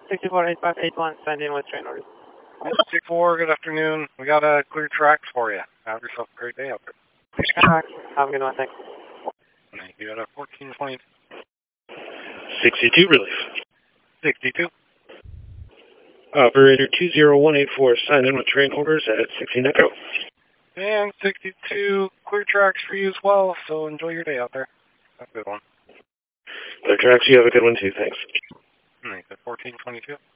648581, signed in with train orders. 64, good afternoon. We got clear tracks for you. Have yourself a great day out there. Have a good one, thanks. Thank you. At 1420. 62 relief. 62. Operator 20184, sign in with train orders at 16 Echo. And 62, clear tracks for you as well, so enjoy your day out there. Have a good one. Clear tracks, you have a good one too, thanks. Thanks. At 1422.